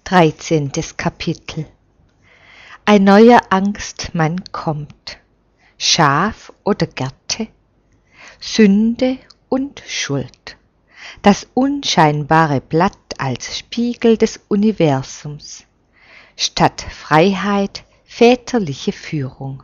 13. Kapitel. Ein neuer Angstmann kommt. Schaf oder Gerte? Sünde und Schuld. Das unscheinbare Blatt als Spiegel des Universums. Statt Freiheit väterliche Führung.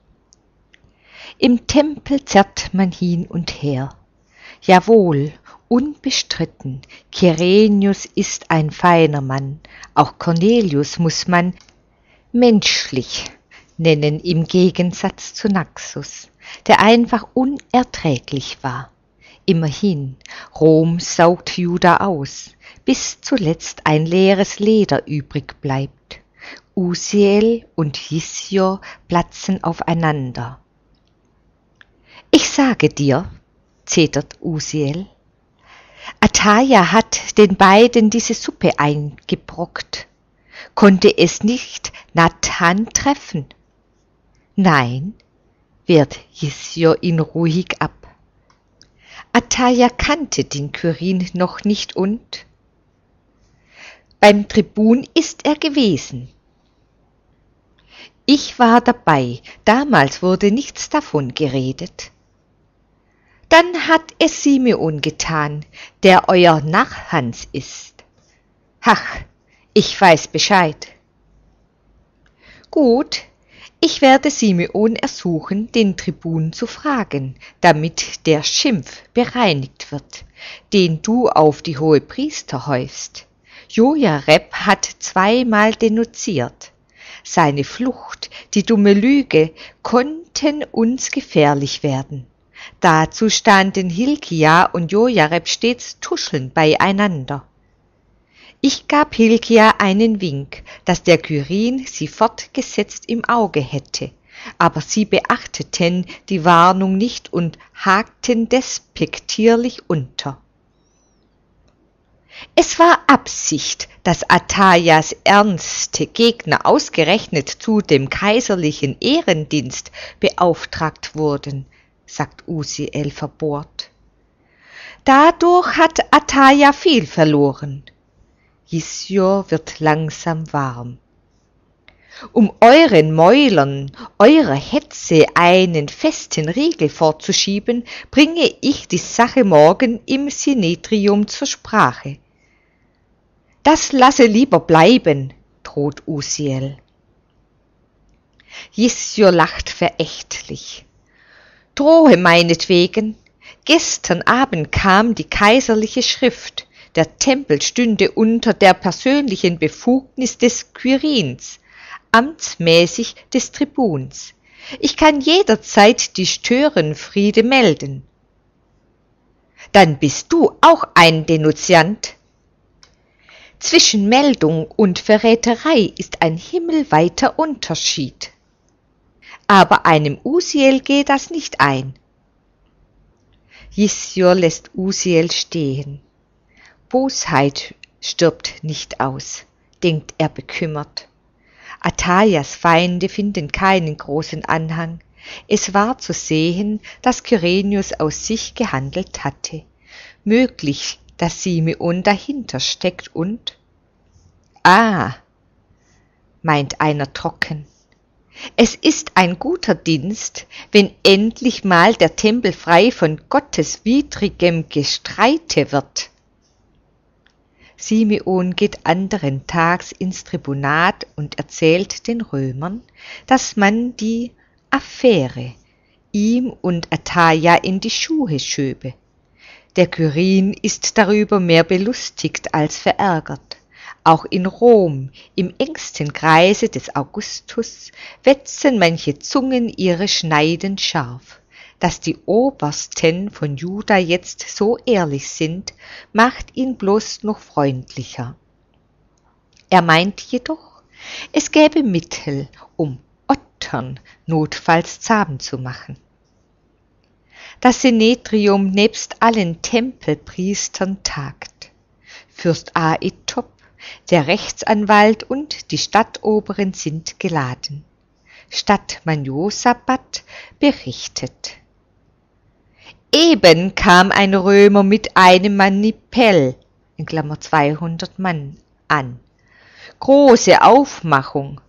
Im Tempel zerrt man hin und her. Jawohl, unbestritten, Kyrenius ist ein feiner Mann, auch Cornelius muss man menschlich nennen im Gegensatz zu Naxos, der einfach unerträglich war. Immerhin, Rom saugt Juda aus, bis zuletzt ein leeres Leder übrig bleibt. Uziel und Hisio platzen aufeinander. Ich sage dir, zetert Uziel, Atalia hat den beiden diese Suppe eingebrockt. Konnte es nicht Nathan treffen? Nein, wehrt Hisio ihn ruhig ab. Atalia kannte den Kyrin noch nicht und beim Tribun ist er gewesen. Ich war dabei, damals wurde nichts davon geredet. Dann hat es Simeon getan, der euer Nachhans ist. Ach, ich weiß Bescheid. Gut, ich werde Simeon ersuchen, den Tribun zu fragen, damit der Schimpf bereinigt wird, den du auf die Hohepriester häufst. Jojareb hat zweimal denunziert. Seine Flucht, die dumme Lüge, konnten uns gefährlich werden. Dazu standen Hilkia und Jojareb stets tuschelnd beieinander. Ich gab Hilkia einen Wink, dass der Kyrin sie fortgesetzt im Auge hätte, aber sie beachteten die Warnung nicht und hakten despektierlich unter. Es war Absicht, dass Atalias ernste Gegner ausgerechnet zu dem kaiserlichen Ehrendienst beauftragt wurden, sagt Uziel verbohrt. Dadurch hat Atalia viel verloren. Hisio wird langsam warm. Um euren Mäulern, eurer Hetze einen festen Riegel vorzuschieben, bringe ich die Sache morgen im Synedrium zur Sprache. Das lasse lieber bleiben, droht Uziel. Hisio lacht verächtlich. Drohe meinetwegen. Gestern Abend kam die kaiserliche Schrift. Der Tempel stünde unter der persönlichen Befugnis des Kyrins, amtsmäßig des Tribuns. Ich kann jederzeit die Störenfriede melden. Dann bist du auch ein Denunziant. Zwischen Meldung und Verräterei ist ein himmelweiter Unterschied. Aber einem Uziel geht das nicht ein. Hisio lässt Uziel stehen. Bosheit stirbt nicht aus, denkt er bekümmert. Atalias Feinde finden keinen großen Anhang. Es war zu sehen, dass Kyrenius aus sich gehandelt hatte. Möglich, dass Simeon dahinter steckt und meint einer trocken. Es ist ein guter Dienst, wenn endlich mal der Tempel frei von gotteswidrigem Gestreite wird. Simeon geht anderen Tags ins Tribunat und erzählt den Römern, dass man die Affäre ihm und Atalia in die Schuhe schöbe. Der Kyrin ist darüber mehr belustigt als verärgert. Auch in Rom, im engsten Kreise des Augustus, wetzen manche Zungen ihre Schneiden scharf. Dass die Obersten von Juda jetzt so ehrlich sind, macht ihn bloß noch freundlicher. Er meint jedoch, es gäbe Mittel, um Ottern notfalls zahm zu machen. Das Synedrium nebst allen Tempelpriestern tagt. Fürst Aetop, der Rechtsanwalt und die Stadtoberen sind geladen. Stadtmann Josaphat berichtet. Eben kam ein Römer mit einem Manipel, in Klammer 200 Mann, an. große Aufmachung.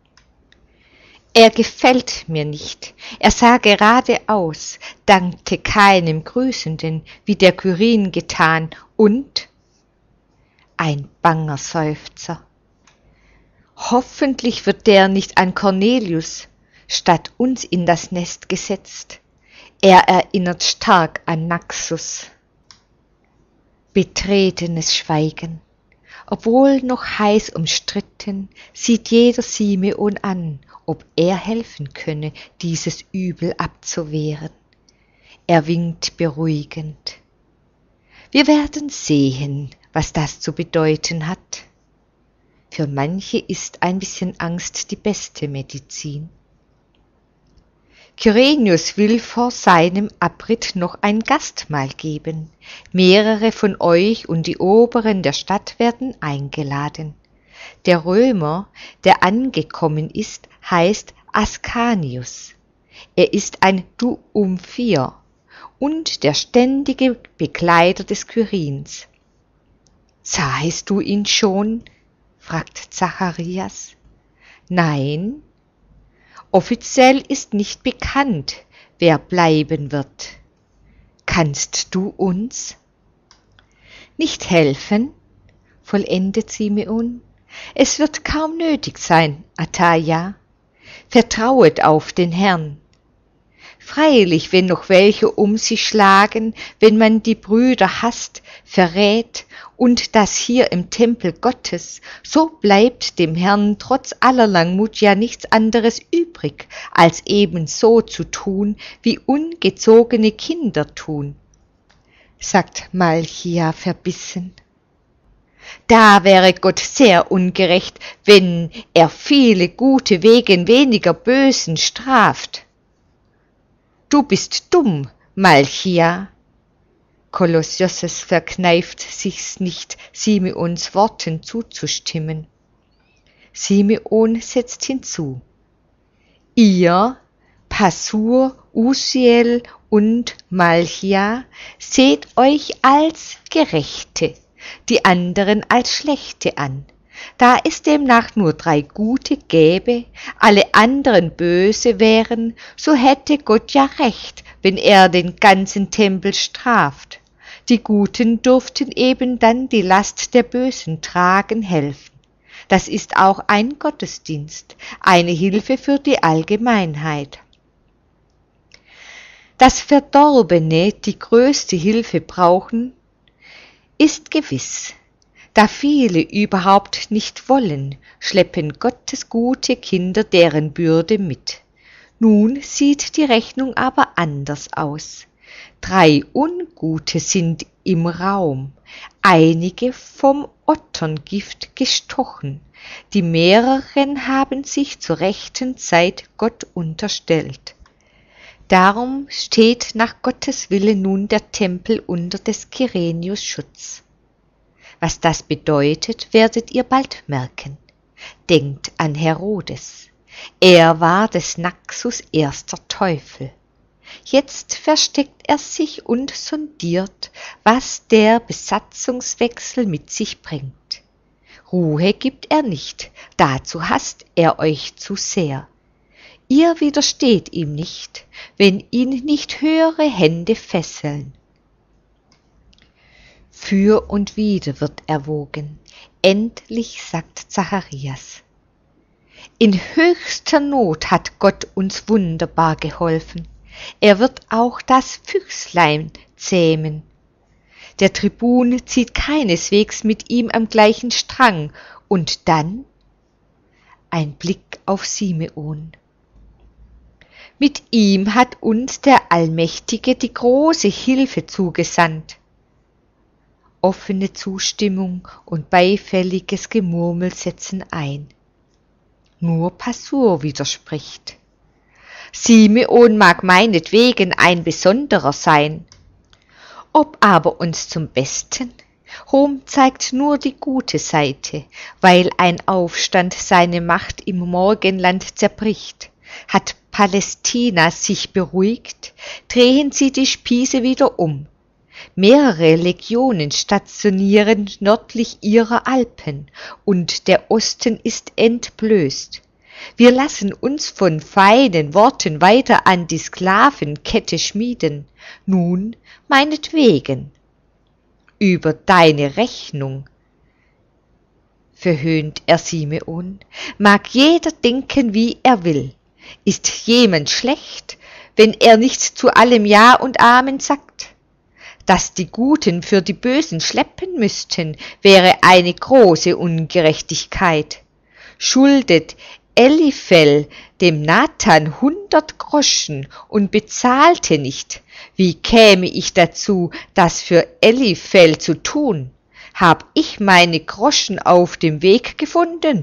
Er gefällt mir nicht, er sah geradeaus, dankte keinem Grüßenden, wie der Kyrin getan, und ein banger Seufzer. Hoffentlich wird der nicht an Cornelius statt uns in das Nest gesetzt. Er erinnert stark an Naxos. Betretenes Schweigen. Obwohl noch heiß umstritten, sieht jeder Simeon an, ob er helfen könne, dieses Übel abzuwehren. Er winkt beruhigend. Wir werden sehen, was das zu bedeuten hat. Für manche ist ein bisschen Angst die beste Medizin. Kyrenius will vor seinem Abritt noch ein Gastmahl geben. Mehrere von euch und die Oberen der Stadt werden eingeladen. Der Römer, der angekommen ist, heißt Ascanius. Er ist ein Duumphir und der ständige Begleiter des Kyrins. Sahest du ihn schon? Fragt Zacharias. Nein. Offiziell ist nicht bekannt, wer bleiben wird. Kannst du uns nicht helfen? Vollendet Simeon. Es wird kaum nötig sein, Ataja. Vertrauet auf den Herrn. Freilich, wenn noch welche um sich schlagen, wenn man die Brüder hasst, verrät, und das hier im Tempel Gottes, so bleibt dem Herrn trotz aller Langmut ja nichts anderes übrig, als eben so zu tun, wie ungezogene Kinder tun, sagt Malchia verbissen. Da wäre Gott sehr ungerecht, wenn er viele Gute wegen weniger Bösen straft. Du bist dumm, Malchia. Kolossios verkneift sich's nicht, Simeons Worten zuzustimmen. Simeon setzt hinzu. Ihr, Passur, Uziel und Malchia, seht euch als Gerechte, die anderen als Schlechte an. Da es demnach nur 3 Gute gäbe, alle anderen böse wären, so hätte Gott ja recht, wenn er den ganzen Tempel straft. Die Guten durften eben dann die Last der Bösen tragen helfen. Das ist auch ein Gottesdienst, eine Hilfe für die Allgemeinheit. Dass Verdorbene die größte Hilfe brauchen, ist gewiss. Da viele überhaupt nicht wollen, schleppen Gottes gute Kinder deren Bürde mit. Nun sieht die Rechnung aber anders aus. 3 Ungute sind im Raum, einige vom Otterngift gestochen, die mehreren haben sich zur rechten Zeit Gott unterstellt. Darum steht nach Gottes Wille nun der Tempel unter des Kyrenius Schutz. Was das bedeutet, werdet ihr bald merken. Denkt an Herodes. Er war des Naxos erster Teufel. Jetzt versteckt er sich und sondiert, was der Besatzungswechsel mit sich bringt. Ruhe gibt er nicht, dazu hasst er euch zu sehr. Ihr widersteht ihm nicht, wenn ihn nicht höhere Hände fesseln. Für und wider wird erwogen. Endlich sagt Zacharias. In höchster Not hat Gott uns wunderbar geholfen. Er wird auch das Füchslein zähmen. Der Tribun zieht keineswegs mit ihm am gleichen Strang. Und dann ein Blick auf Simeon. Mit ihm hat uns der Allmächtige die große Hilfe zugesandt. Offene Zustimmung und beifälliges Gemurmel setzen ein. Nur Passur widerspricht. Simeon mag meinetwegen ein Besonderer sein. Ob aber uns zum Besten? Rom zeigt nur die gute Seite, weil ein Aufstand seine Macht im Morgenland zerbricht. Hat Palästina sich beruhigt, drehen sie die Spieße wieder um. Mehrere Legionen stationieren nördlich ihrer Alpen, und der Osten ist entblößt. Wir lassen uns von feinen Worten weiter an die Sklavenkette schmieden. Nun, meinetwegen. Über deine Rechnung, verhöhnt er Simeon, mag jeder denken, wie er will. Ist jemand schlecht, wenn er nicht zu allem Ja und Amen sagt? Dass die Guten für die Bösen schleppen müssten, wäre eine große Ungerechtigkeit. Schuldet Eliphel dem Nathan 100 Groschen und bezahlte nicht, wie käme ich dazu, das für Eliphel zu tun? Hab ich meine Groschen auf dem Weg gefunden?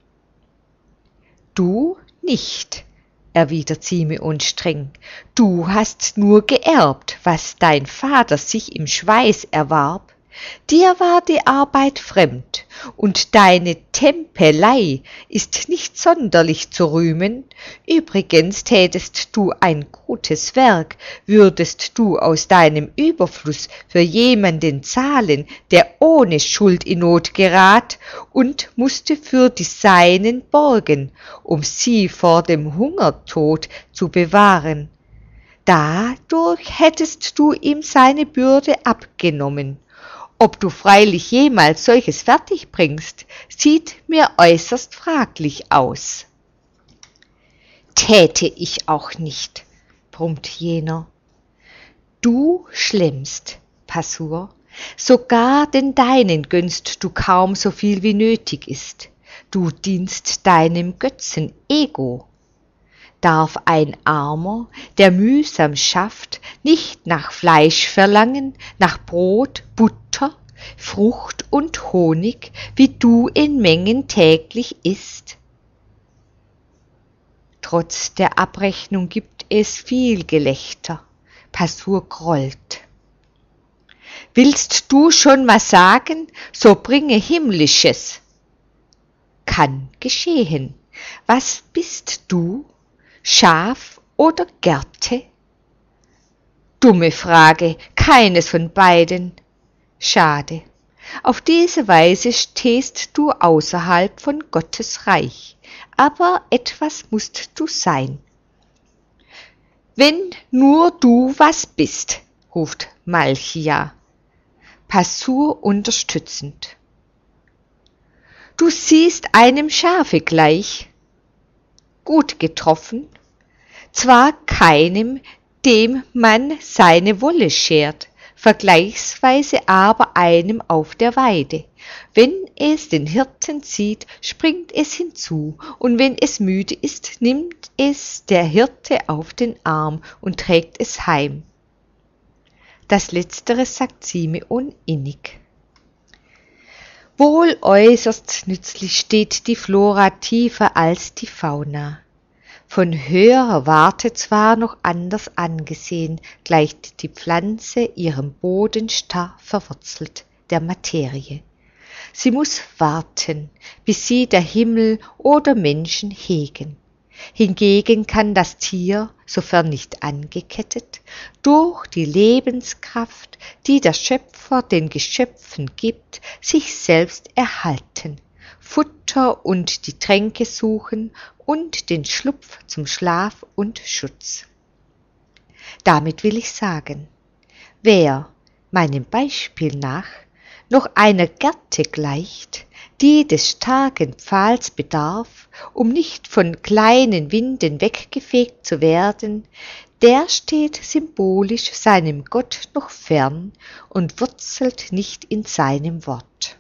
Du nicht, erwidert Simeon streng, du hast nur geerbt, was dein Vater sich im Schweiß erwarb. Dir war die Arbeit fremd, und deine Tempelei ist nicht sonderlich zu rühmen. Übrigens tätest du ein gutes Werk, würdest du aus deinem Überfluss für jemanden zahlen, der ohne Schuld in Not gerat und mußte für die Seinen borgen, um sie vor dem Hungertod zu bewahren. Dadurch hättest du ihm seine Bürde abgenommen. Ob du freilich jemals solches fertig bringst, sieht mir äußerst fraglich aus. Täte ich auch nicht, brummt jener. Du schlemmst, Passur, sogar den Deinen gönnst du kaum so viel wie nötig ist. Du dienst deinem Götzen Ego. Darf ein Armer, der mühsam schafft, nicht nach Fleisch verlangen, nach Brot, Butter, Frucht und Honig, wie du in Mengen täglich isst? Trotz der Abrechnung gibt es viel Gelächter. Passur grollt. Willst du schon was sagen, so bringe Himmlisches. Kann geschehen. Was bist du? Schaf oder Gerte? Dumme Frage, keines von beiden. Schade. Auf diese Weise stehst du außerhalb von Gottes Reich, aber etwas musst du sein. Wenn nur du was bist, ruft Malchia, Passur unterstützend. Du siehst einem Schafe gleich. Gut getroffen, zwar keinem, dem man seine Wolle schert, vergleichsweise aber einem auf der Weide. Wenn es den Hirten sieht, springt es hinzu, und wenn es müde ist, nimmt es der Hirte auf den Arm und trägt es heim. Das Letztere sagt Simeon innig. Wohl äußerst nützlich steht die Flora tiefer als die Fauna. Von höherer Warte zwar noch anders angesehen, gleicht die Pflanze ihrem Boden starr verwurzelt der Materie. Sie muß warten, bis sie der Himmel oder Menschen hegen. Hingegen kann das Tier, sofern nicht angekettet, durch die Lebenskraft, die der Schöpfer den Geschöpfen gibt, sich selbst erhalten, Futter und die Tränke suchen und den Schlupf zum Schlaf und Schutz. Damit will ich sagen, wer, meinem Beispiel nach, noch einer Gerte gleicht, die des starken Pfahls bedarf, um nicht von kleinen Winden weggefegt zu werden, der steht symbolisch seinem Gott noch fern und wurzelt nicht in seinem Wort.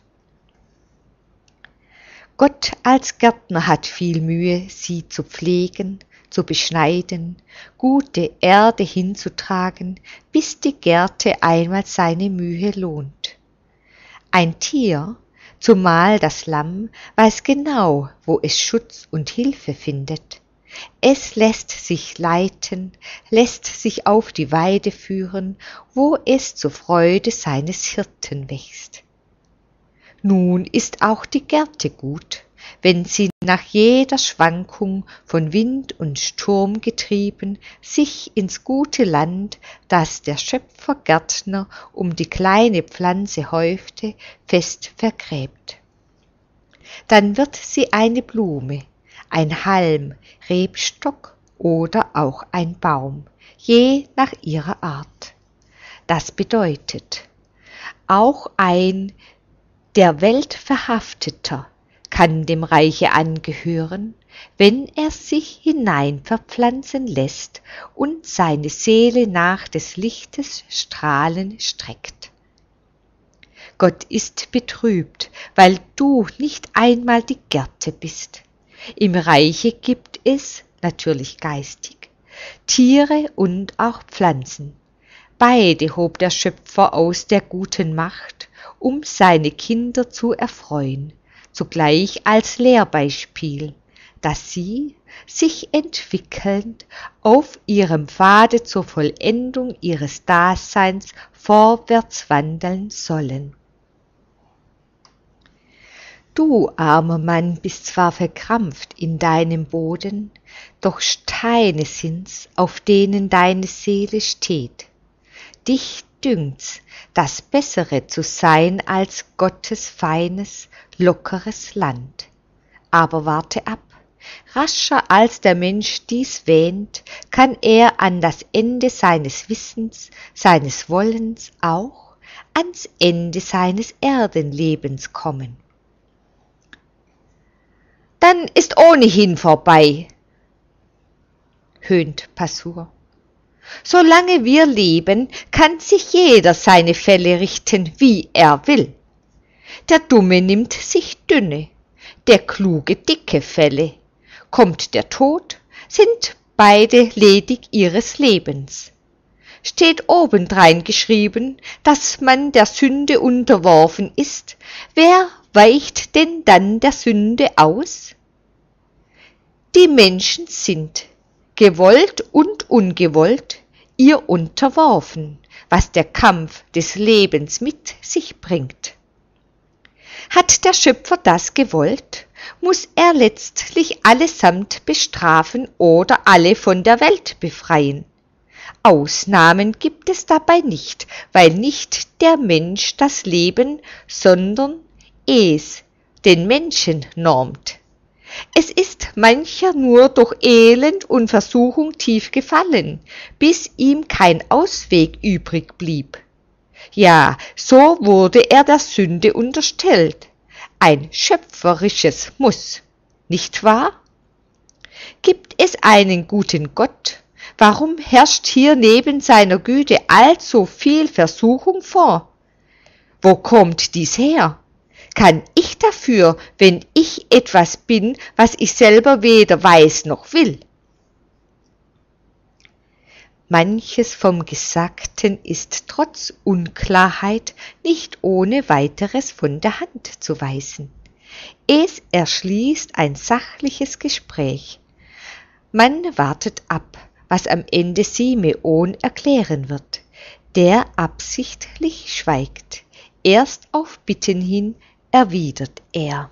Gott als Gärtner hat viel Mühe, sie zu pflegen, zu beschneiden, gute Erde hinzutragen, bis die Gerte einmal seine Mühe lohnt. Ein Tier, zumal das Lamm, weiß genau, wo es Schutz und Hilfe findet. Es lässt sich leiten, lässt sich auf die Weide führen, wo es zur Freude seines Hirten wächst. Nun ist auch die Gerte gut, wenn sie nach jeder Schwankung von Wind und Sturm getrieben sich ins gute Land, das der Schöpfergärtner um die kleine Pflanze häufte, fest vergräbt. Dann wird sie eine Blume, ein Halm, Rebstock oder auch ein Baum, je nach ihrer Art. Das bedeutet, auch ein der Welt Verhafteter kann dem Reiche angehören, wenn er sich hinein verpflanzen lässt und seine Seele nach des Lichtes Strahlen streckt. Gott ist betrübt, weil du nicht einmal die Gerte bist. Im Reiche gibt es, natürlich geistig, Tiere und auch Pflanzen. Beide hob der Schöpfer aus der guten Macht, um seine Kinder zu erfreuen, zugleich als Lehrbeispiel, dass sie, sich entwickelnd, auf ihrem Pfade zur Vollendung ihres Daseins vorwärts wandeln sollen. Du, armer Mann, bist zwar verkrampft in deinem Boden, doch Steine sind's, auf denen deine Seele steht. Dich düngt's, das Bessere zu sein als Gottes feines, lockeres Land. Aber warte ab, rascher als der Mensch dies wähnt, kann er an das Ende seines Wissens, seines Wollens auch ans Ende seines Erdenlebens kommen. Dann ist ohnehin vorbei, höhnt Pasur. Solange wir leben, kann sich jeder seine Fälle richten, wie er will. Der Dumme nimmt sich dünne, der Kluge dicke Fälle. Kommt der Tod, sind beide ledig ihres Lebens. Steht obendrein geschrieben, dass man der Sünde unterworfen ist, wer weicht denn dann der Sünde aus? Die Menschen sind, gewollt und ungewollt, ihr unterworfen, was der Kampf des Lebens mit sich bringt. Hat der Schöpfer das gewollt, muß er letztlich allesamt bestrafen oder alle von der Welt befreien. Ausnahmen gibt es dabei nicht, weil nicht der Mensch das Leben, sondern es den Menschen normt. Es ist mancher nur durch Elend und Versuchung tief gefallen, bis ihm kein Ausweg übrig blieb. Ja, so wurde er der Sünde unterstellt. Ein schöpferisches Muss, nicht wahr? Gibt es einen guten Gott, warum herrscht hier neben seiner Güte allzu viel Versuchung vor? Wo kommt dies her? Kann ich dafür, wenn ich etwas bin, was ich selber weder weiß noch will? Manches vom Gesagten ist trotz Unklarheit nicht ohne weiteres von der Hand zu weisen. Es erschließt ein sachliches Gespräch. Man wartet ab, was am Ende Simeon erklären wird, der absichtlich schweigt. Erst auf Bitten hin erwidert er.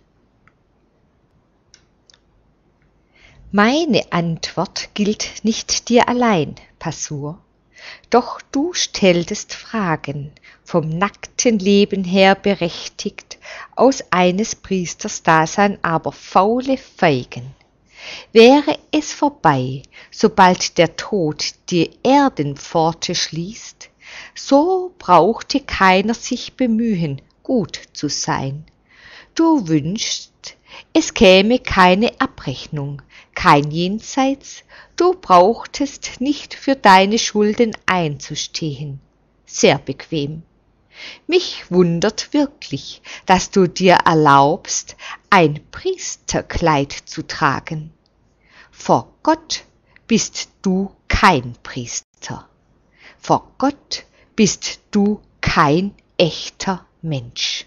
Meine Antwort gilt nicht dir allein, Pasur, doch du stelltest Fragen, vom nackten Leben her berechtigt, aus eines Priesters Dasein aber faule Feigen. Wäre es vorbei, sobald der Tod die Erdenpforte schließt, so brauchte keiner sich bemühen, gut zu sein. Du wünschst, es käme keine Abrechnung, kein Jenseits, du brauchtest nicht für deine Schulden einzustehen. Sehr bequem. Mich wundert wirklich, dass du dir erlaubst, ein Priesterkleid zu tragen. Vor Gott bist du kein Priester. Vor Gott bist du kein echter Mensch.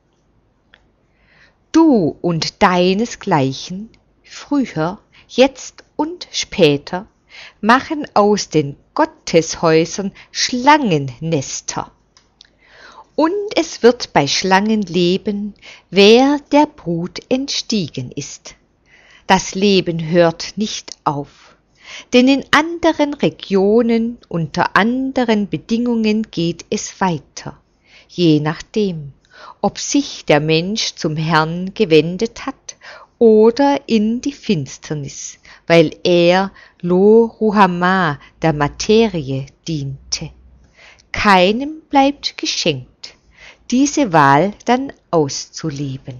Du und deinesgleichen, früher, jetzt und später, machen aus den Gotteshäusern Schlangennester. Und es wird bei Schlangen leben, wer der Brut entstiegen ist. Das Leben hört nicht auf, denn in anderen Regionen, unter anderen Bedingungen geht es weiter, je nachdem, ob sich der Mensch zum Herrn gewendet hat oder in die Finsternis, weil er Lo Ruhamah der Materie diente. Keinem bleibt geschenkt, diese Wahl dann auszuleben.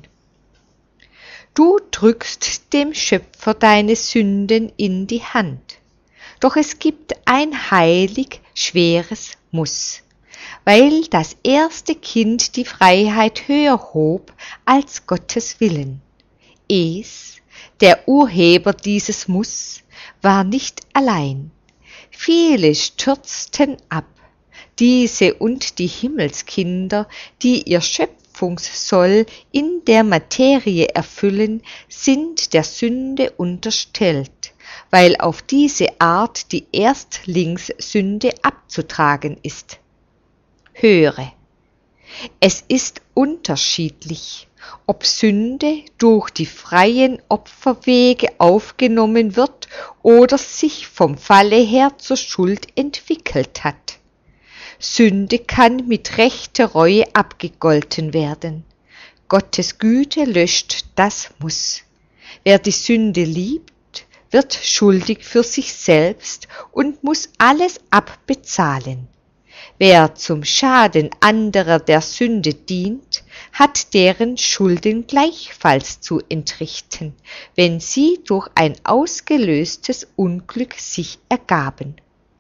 Du drückst dem Schöpfer deine Sünden in die Hand, doch es gibt ein heilig schweres Muss, weil das erste Kind die Freiheit höher hob als Gottes Willen. Es, der Urheber dieses Muss, war nicht allein. Viele stürzten ab, diese und die Himmelskinder, die ihr Schöpfungssoll in der Materie erfüllen, sind der Sünde unterstellt, weil auf diese Art die Erstlingssünde abzutragen ist. Höre, es ist unterschiedlich, ob Sünde durch die freien Opferwege aufgenommen wird oder sich vom Falle her zur Schuld entwickelt hat. Sünde kann mit rechter Reue abgegolten werden. Gottes Güte löscht das Muss. Wer die Sünde liebt, wird schuldig für sich selbst und muss alles abbezahlen. Wer zum Schaden anderer der Sünde dient, hat deren Schulden gleichfalls zu entrichten, wenn sie durch ein ausgelöstes Unglück sich ergaben.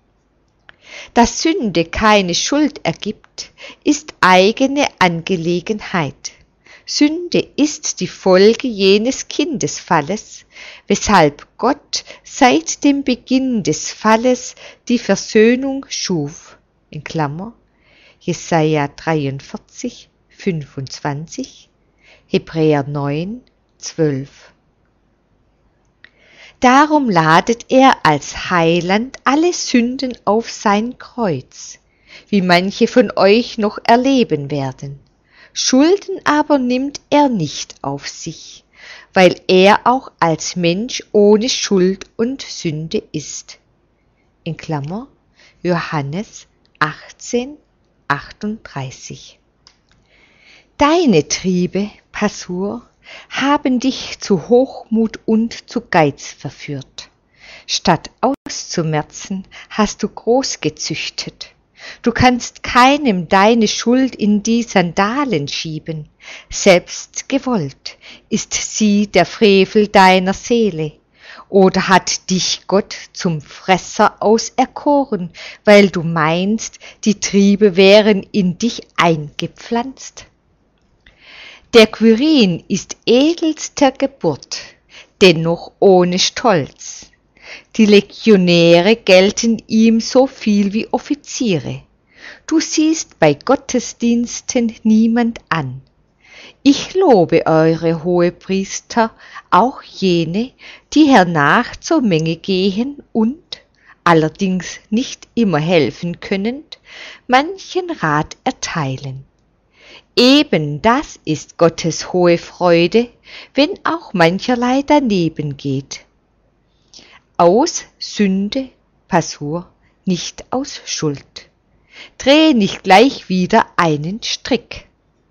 Dass Sünde keine Schuld ergibt, ist eigene Angelegenheit. Sünde ist die Folge jenes Kindesfalles, weshalb Gott seit dem Beginn des Falles die Versöhnung schuf. In Klammer, Jesaja 43, 25, Hebräer 9, 12. Darum ladet er als Heiland alle Sünden auf sein Kreuz, wie manche von euch noch erleben werden. Schulden aber nimmt er nicht auf sich, weil er auch als Mensch ohne Schuld und Sünde ist. In Klammer, Johannes 18, 38. Deine Triebe, Passur, haben dich zu Hochmut und zu Geiz verführt. Statt auszumerzen, hast du groß gezüchtet. Du kannst keinem deine Schuld in die Sandalen schieben. Selbst gewollt ist sie der Frevel deiner Seele. Oder hat dich Gott zum Fresser auserkoren, weil du meinst, die Triebe wären in dich eingepflanzt? Der Quirin ist edelster Geburt, dennoch ohne Stolz. Die Legionäre gelten ihm so viel wie Offiziere. Du siehst bei Gottesdiensten niemand an. Ich lobe eure Hohepriester, auch jene, die hernach zur Menge gehen und, allerdings nicht immer helfen könnend, manchen Rat erteilen. Eben das ist Gottes hohe Freude, wenn auch mancherlei daneben geht. Aus Sünde, Passur, nicht aus Schuld. Dreh nicht gleich wieder einen Strick.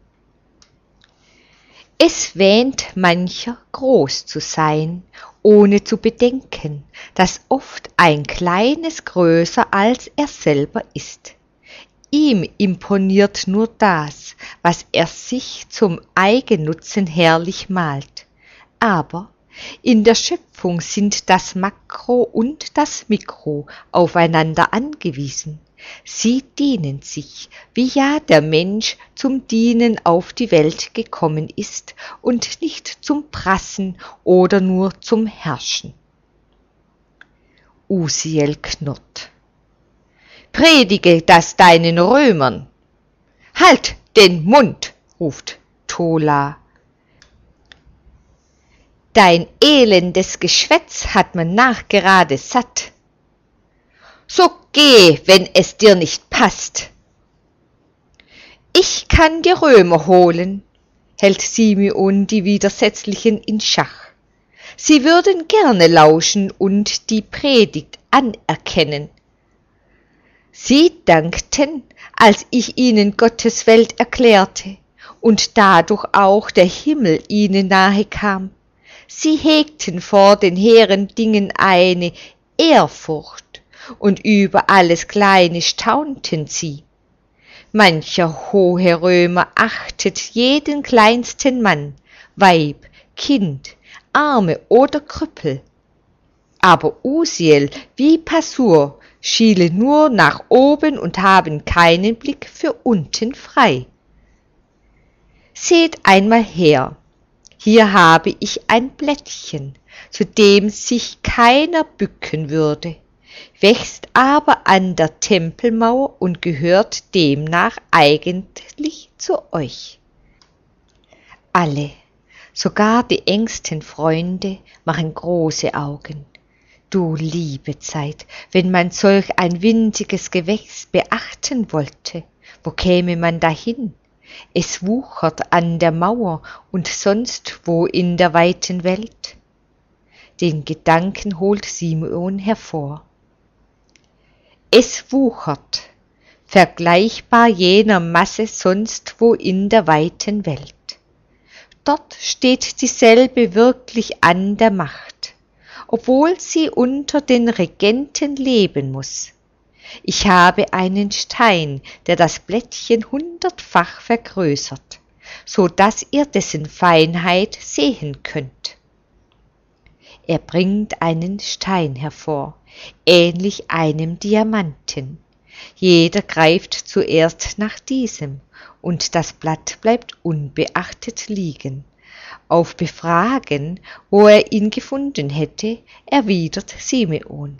Es wähnt mancher, groß zu sein, ohne zu bedenken, dass oft ein Kleines größer als er selber ist. Ihm imponiert nur das, was er sich zum Eigennutzen herrlich malt. Aber in der Schöpfung sind das Makro und das Mikro aufeinander angewiesen. Sie dienen sich, wie ja der Mensch zum Dienen auf die Welt gekommen ist und nicht zum Prassen oder nur zum Herrschen. Usiel knurrt. Predige das deinen Römern. Halt den Mund, ruft Tola. Dein elendes Geschwätz hat man nachgerade satt. So geh, wenn es dir nicht passt. Ich kann die Römer holen, hält Simeon die Widersetzlichen in Schach. Sie würden gerne lauschen und die Predigt anerkennen. Sie dankten, als ich ihnen Gottes Welt erklärte und dadurch auch der Himmel ihnen nahe kam. Sie hegten vor den hehren Dingen eine Ehrfurcht und über alles Kleine staunten sie. Mancher hohe Römer achtet jeden kleinsten Mann, Weib, Kind, Arme oder Krüppel. Aber Uziel wie Passur schielen nur nach oben und haben keinen Blick für unten frei. Seht einmal her, hier habe ich ein Blättchen, zu dem sich keiner bücken würde, wächst aber an der Tempelmauer und gehört demnach eigentlich zu euch. Alle, sogar die engsten Freunde, machen große Augen. Du liebe Zeit, wenn man solch ein winziges Gewächs beachten wollte, wo käme man dahin? Es wuchert an der Mauer und sonst wo in der weiten Welt. Den Gedanken holt Simeon hervor. Es wuchert, vergleichbar jener Masse sonst wo in der weiten Welt. Dort steht dieselbe wirklich an der Macht, obwohl sie unter den Regenten leben muß. Ich habe einen Stein, der das Blättchen 100-fach vergrößert, so daß ihr dessen Feinheit sehen könnt. Er bringt einen Stein hervor, ähnlich einem Diamanten. Jeder greift zuerst nach diesem, und das Blatt bleibt unbeachtet liegen. Auf Befragen, wo er ihn gefunden hätte, erwidert Simeon: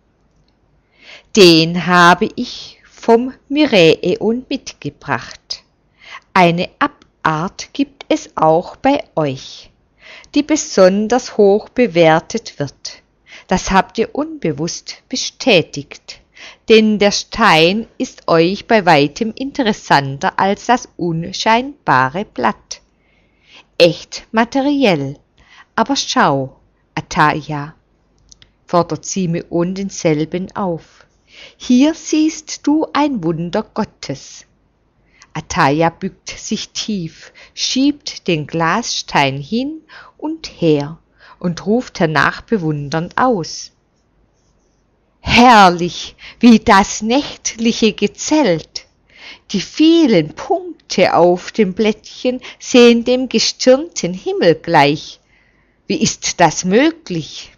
Den habe ich vom Miräeon mitgebracht. Eine Abart gibt es auch bei euch, die besonders hoch bewertet wird. Das habt ihr unbewusst bestätigt, denn der Stein ist euch bei weitem interessanter als das unscheinbare Blatt. Echt materiell, aber schau, Ataja, fordert Simeon denselben auf. Hier siehst du ein Wunder Gottes. Ataja bückt sich tief, schiebt den Glasstein hin und her und ruft hernach bewundernd aus: Herrlich, wie das Nächtliche gezählt! Die vielen Punkte auf dem Blättchen sehen dem gestirnten Himmel gleich. Wie ist das möglich?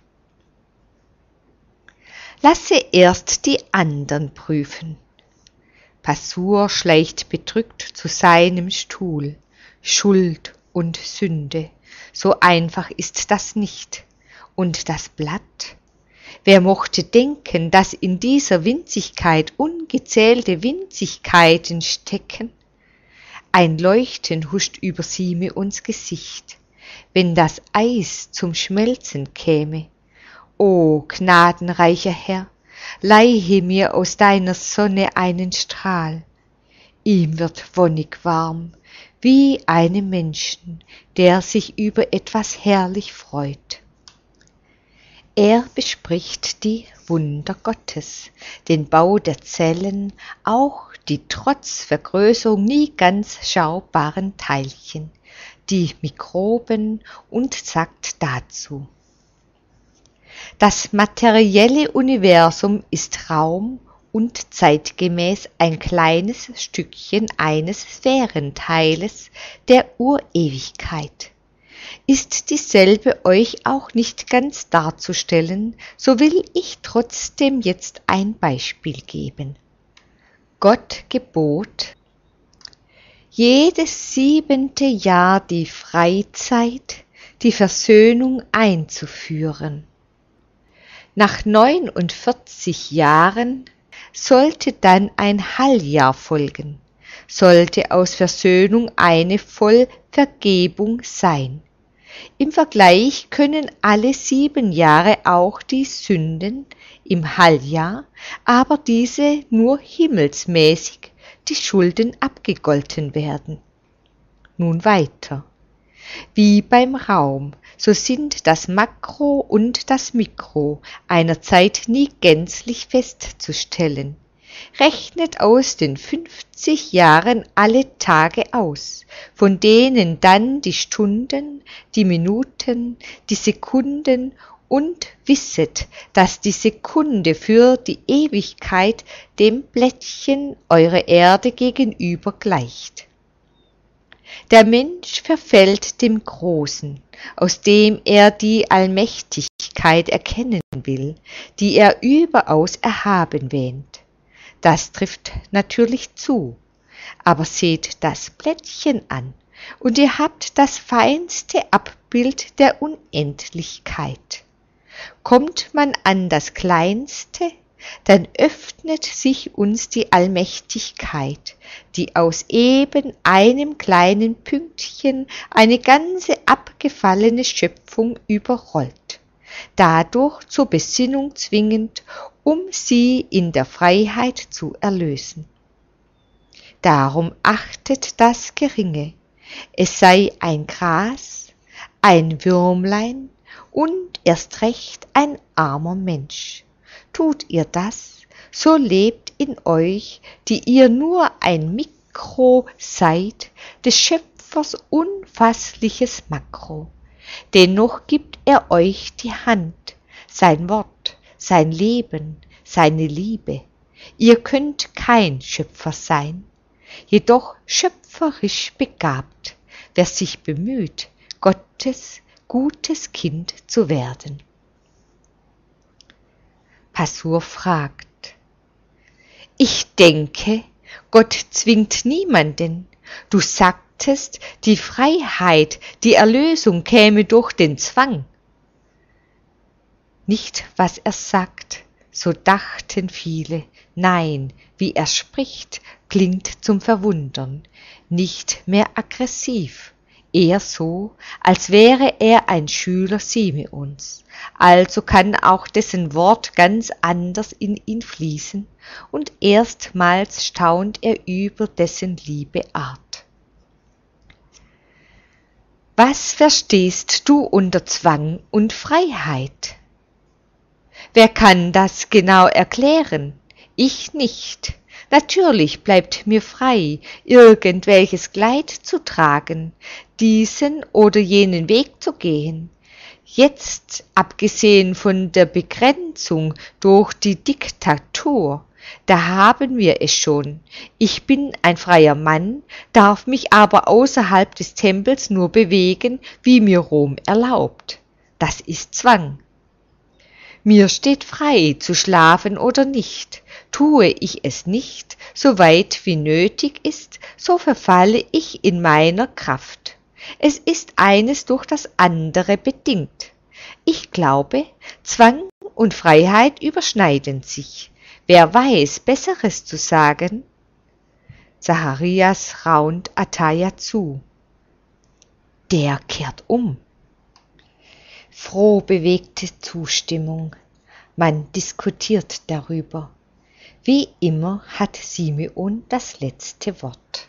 Lasse erst die andern prüfen. Passur schleicht bedrückt zu seinem Stuhl. Schuld und Sünde, so einfach ist das nicht. Und das Blatt? Wer mochte denken, dass in dieser Winzigkeit ungezählte Winzigkeiten stecken? Ein Leuchten huscht über Simeons Gesicht, wenn das Eis zum Schmelzen käme. O gnadenreicher Herr, leihe mir aus deiner Sonne einen Strahl. Ihm wird wonnig warm, wie einem Menschen, der sich über etwas herrlich freut. Er bespricht die Wunder Gottes, den Bau der Zellen, auch die trotz Vergrößerung nie ganz schaubaren Teilchen, die Mikroben, und sagt dazu: Das materielle Universum ist Raum und zeitgemäß ein kleines Stückchen eines Sphärenteiles der Urewigkeit. Ist dieselbe euch auch nicht ganz darzustellen, so will ich trotzdem jetzt ein Beispiel geben. Gott gebot, jedes 7. Jahr die Freizeit, die Versöhnung einzuführen. Nach 49 Jahren sollte dann ein Halljahr folgen, sollte aus Versöhnung eine Vollvergebung sein. Im Vergleich können alle 7 Jahre auch die Sünden im Halljahr, aber diese nur himmelsmäßig, die Schulden abgegolten werden. Nun weiter. Wie beim Raum, so sind das Makro und das Mikro einerzeit nie gänzlich festzustellen. Rechnet aus den 50 Jahren alle Tage aus, von denen dann die Stunden, die Minuten, die Sekunden, und wisset, dass die Sekunde für die Ewigkeit dem Blättchen eurer Erde gegenüber gleicht. Der Mensch verfällt dem Großen, aus dem er die Allmächtigkeit erkennen will, die er überaus erhaben wähnt. Das trifft natürlich zu, aber seht das Blättchen an, und ihr habt das feinste Abbild der Unendlichkeit. Kommt man an das Kleinste, dann öffnet sich uns die Allmächtigkeit, die aus eben einem kleinen Pünktchen eine ganze abgefallene Schöpfung überrollt, dadurch zur Besinnung zwingend, um sie in der Freiheit zu erlösen. Darum achtet das Geringe, es sei ein Gras, ein Würmlein und erst recht ein armer Mensch. Tut ihr das, so lebt in euch, die ihr nur ein Mikro seid, des Schöpfers unfassliches Makro. Dennoch gibt er euch die Hand, sein Wort, sein Leben, seine Liebe. Ihr könnt kein Schöpfer sein, jedoch schöpferisch begabt, wer sich bemüht, Gottes gutes Kind zu werden. Passur fragt: Ich denke, Gott zwingt niemanden. Du sagtest, die Freiheit, die Erlösung käme durch den Zwang. Nicht, was er sagt, so dachten viele. Nein, wie er spricht, klingt zum Verwundern. Nicht mehr aggressiv, eher so, als wäre er ein Schüler Simeons. Also kann auch dessen Wort ganz anders in ihn fließen, und erstmals staunt er über dessen liebe Art. Was verstehst du unter Zwang und Freiheit? Wer kann das genau erklären? Ich nicht. Natürlich bleibt mir frei, irgendwelches Kleid zu tragen, diesen oder jenen Weg zu gehen. Jetzt, abgesehen von der Begrenzung durch die Diktatur, da haben wir es schon. Ich bin ein freier Mann, darf mich aber außerhalb des Tempels nur bewegen, wie mir Rom erlaubt. Das ist Zwang. Mir steht frei, zu schlafen oder nicht. Tue ich es nicht, so weit wie nötig ist, so verfalle ich in meiner Kraft. Es ist eines durch das andere bedingt. Ich glaube, Zwang und Freiheit überschneiden sich. Wer weiß, Besseres zu sagen? Zacharias raunt Ataja zu. Der kehrt um. Froh bewegte Zustimmung. Man diskutiert darüber. Wie immer hat Simeon das letzte Wort.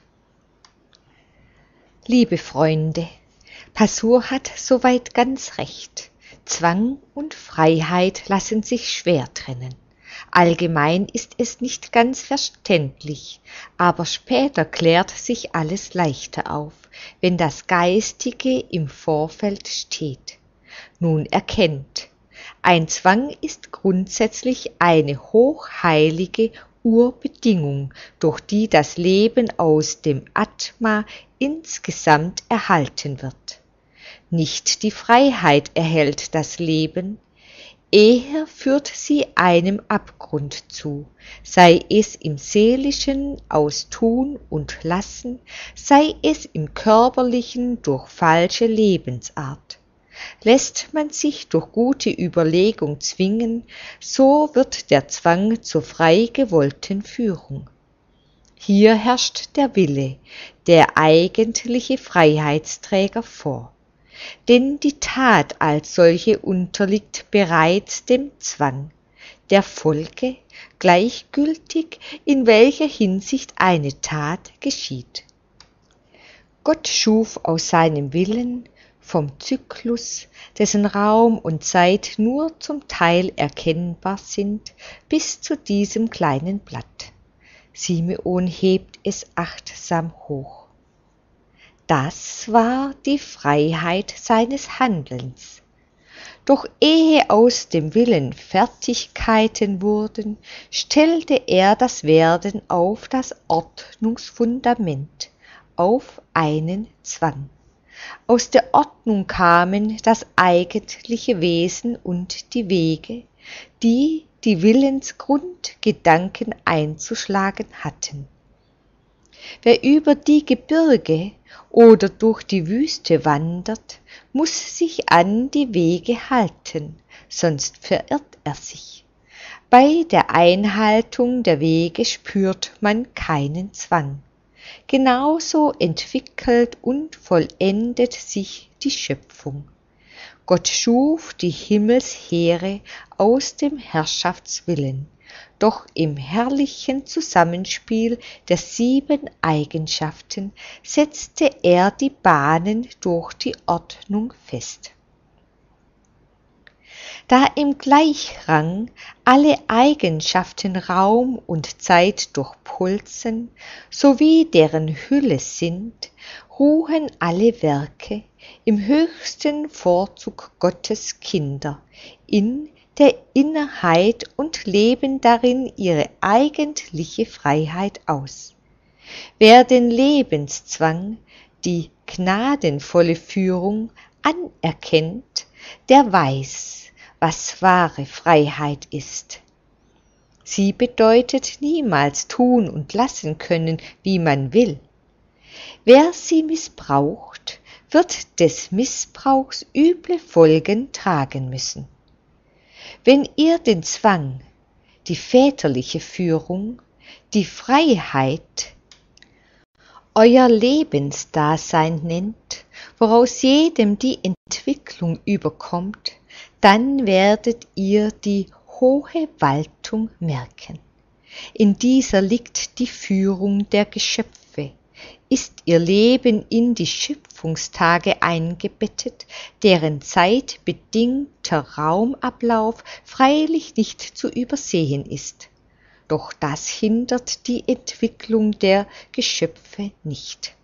Liebe Freunde, Passur hat soweit ganz recht. Zwang und Freiheit lassen sich schwer trennen. Allgemein ist es nicht ganz verständlich, aber später klärt sich alles leichter auf, wenn das Geistige im Vorfeld steht. Nun erkennt, ein Zwang ist grundsätzlich eine hochheilige Urbedingung, durch die das Leben aus dem Atma insgesamt erhalten wird. Nicht die Freiheit erhält das Leben, eher führt sie einem Abgrund zu, sei es im Seelischen aus Tun und Lassen, sei es im Körperlichen durch falsche Lebensart. Lässt man sich durch gute Überlegung zwingen, so wird der Zwang zur frei gewollten Führung. Hier herrscht der Wille, der eigentliche Freiheitsträger vor. Denn die Tat als solche unterliegt bereits dem Zwang. der Folge, gleichgültig, in welcher Hinsicht eine Tat geschieht. Gott schuf aus seinem Willen vom Zyklus, dessen Raum und Zeit nur zum Teil erkennbar sind, bis zu diesem kleinen Blatt. Simeon hebt es achtsam hoch. Das war die Freiheit seines Handelns. Doch ehe aus dem Willen Fertigkeiten wurden, stellte er das Werden auf das Ordnungsfundament, auf einen Zwang. Aus der Ordnung kamen das eigentliche Wesen und die Wege, die die Willensgrundgedanken einzuschlagen hatten. Wer über die Gebirge oder durch die Wüste wandert, muss sich an die Wege halten, sonst verirrt er sich. Bei der Einhaltung der Wege spürt man keinen Zwang. Genauso entwickelt und vollendet sich die Schöpfung. Gott schuf die Himmelsheere aus dem Herrschaftswillen, doch im herrlichen Zusammenspiel der 7 Eigenschaften setzte er die Bahnen durch die Ordnung fest. Da im Gleichrang alle Eigenschaften Raum und Zeit durchpulsen, sowie deren Hülle sind, ruhen alle Werke im höchsten Vorzug Gottes Kinder in der Innerheit und leben darin ihre eigentliche Freiheit aus. Wer den Lebenszwang, die gnadenvolle Führung anerkennt, der weiß, was wahre Freiheit ist. Sie bedeutet niemals tun und lassen können, wie man will. Wer sie missbraucht, wird des Missbrauchs üble Folgen tragen müssen. Wenn ihr den Zwang, die väterliche Führung, die Freiheit euer Lebensdasein nennt, woraus jedem die Entwicklung überkommt, dann werdet ihr die hohe Waltung merken. In dieser liegt die Führung der Geschöpfe. Ist ihr Leben in die Schöpfungstage eingebettet, deren zeitbedingter Raumablauf freilich nicht zu übersehen ist. Doch das hindert die Entwicklung der Geschöpfe nicht.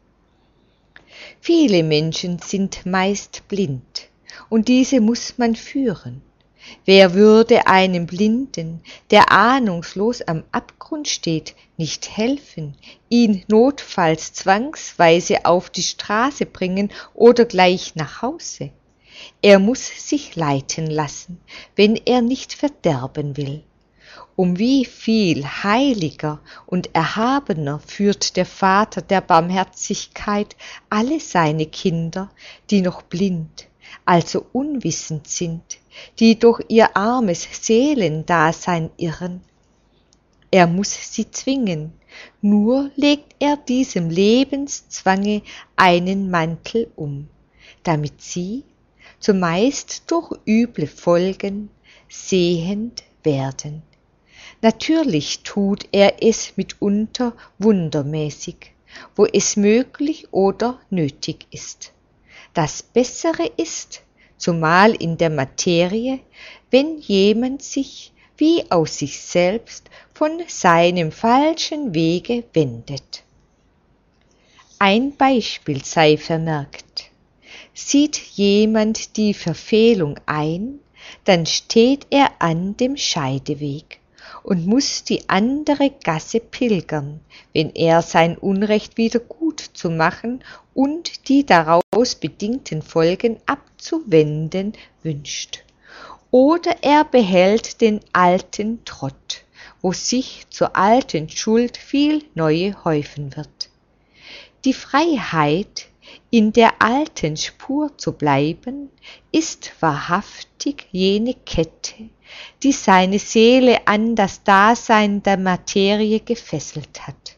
Viele Menschen sind meist blind, und diese muss man führen. Wer würde einem Blinden, der ahnungslos am Abgrund steht, nicht helfen, ihn notfalls zwangsweise auf die Straße bringen oder gleich nach Hause? Er muss sich leiten lassen, wenn er nicht verderben will. Um wie viel heiliger und erhabener führt der Vater der Barmherzigkeit alle seine Kinder, die noch blind, also unwissend sind, die durch ihr armes Seelendasein irren. Er muss sie zwingen, nur legt er diesem Lebenszwange einen Mantel um, damit sie, zumeist durch üble Folgen, sehend werden. Natürlich tut er es mitunter wundermäßig, wo es möglich oder nötig ist. Das Bessere ist, zumal in der Materie, wenn jemand sich wie aus sich selbst von seinem falschen Wege wendet. Ein Beispiel sei vermerkt. Sieht jemand die Verfehlung ein, dann steht er an dem Scheideweg und muss die andere Gasse pilgern, wenn er sein Unrecht wieder gut zu machen und die daraus bedingten Folgen abzuwenden wünscht. Oder er behält den alten Trott, wo sich zur alten Schuld viel neue häufen wird. Die Freiheit, in der alten Spur zu bleiben, ist wahrhaftig jene Kette, die seine Seele an das Dasein der Materie gefesselt hat.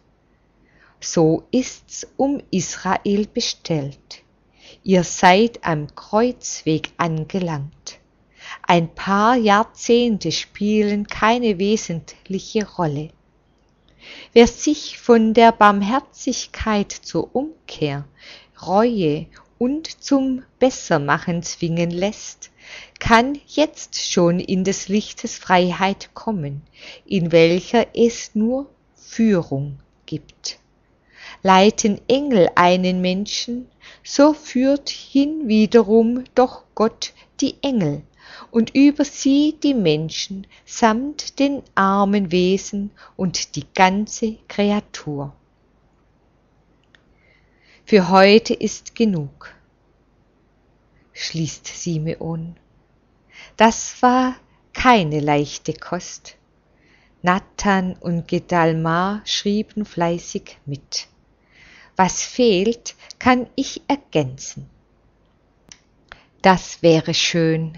So ist's um Israel bestellt. Ihr seid am Kreuzweg angelangt. ein paar Jahrzehnte spielen keine wesentliche Rolle. Wer sich von der Barmherzigkeit zur Umkehr, Reue und zum Bessermachen zwingen lässt, kann jetzt schon in des Lichtes Freiheit kommen, in welcher es nur Führung gibt. Leiten Engel einen Menschen, so führt hinwiederum doch Gott die Engel und über sie die Menschen samt den armen Wesen und die ganze Kreatur. Für heute ist genug, schließt Simeon. Das war keine leichte Kost. Nathan und Gedalmar schrieben fleißig mit. Was fehlt, kann ich ergänzen. Das wäre schön.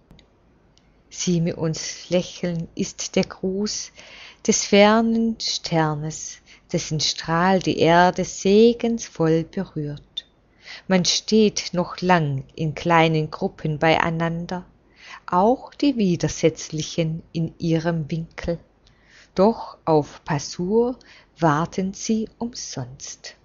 Simeons Lächeln ist der Gruß des fernen Sternes, dessen Strahl die Erde segensvoll berührt. Man steht noch lang in kleinen Gruppen beieinander, auch die Widersetzlichen in ihrem Winkel. Doch auf Passur warten sie umsonst.